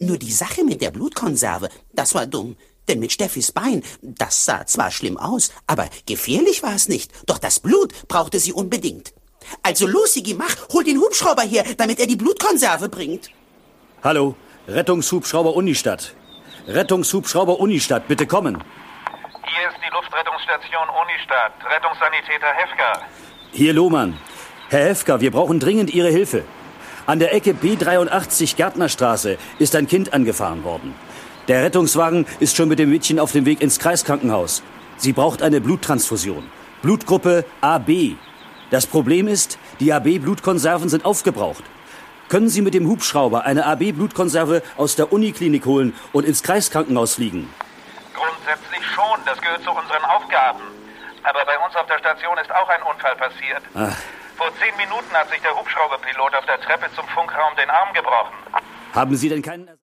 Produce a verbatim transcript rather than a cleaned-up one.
Nur die Sache mit der Blutkonserve, das war dumm. Denn mit Steffis Bein, das sah zwar schlimm aus, aber gefährlich war es nicht. Doch das Blut brauchte sie unbedingt. Also los, Sigi, mach, hol den Hubschrauber her, damit er die Blutkonserve bringt. Hallo, Rettungshubschrauber Unistadt. Rettungshubschrauber Unistadt, bitte kommen. Hier ist die Luftrettungsstation Unistadt. Rettungssanitäter Hefka. Hier Lohmann. Herr Hefka, wir brauchen dringend Ihre Hilfe. An der Ecke B dreiundachtzig Gärtnerstraße ist ein Kind angefahren worden. Der Rettungswagen ist schon mit dem Mädchen auf dem Weg ins Kreiskrankenhaus. Sie braucht eine Bluttransfusion. Blutgruppe A B. Das Problem ist, die A B-Blutkonserven sind aufgebraucht. Können Sie mit dem Hubschrauber eine A B-Blutkonserve aus der Uniklinik holen und ins Kreiskrankenhaus fliegen? Grundsätzlich schon, das gehört zu unseren Aufgaben. Aber bei uns auf der Station ist auch ein Unfall passiert. Ach. Vor zehn Minuten hat sich der Hubschrauberpilot auf der Treppe zum Funkraum den Arm gebrochen. Haben Sie denn keinen...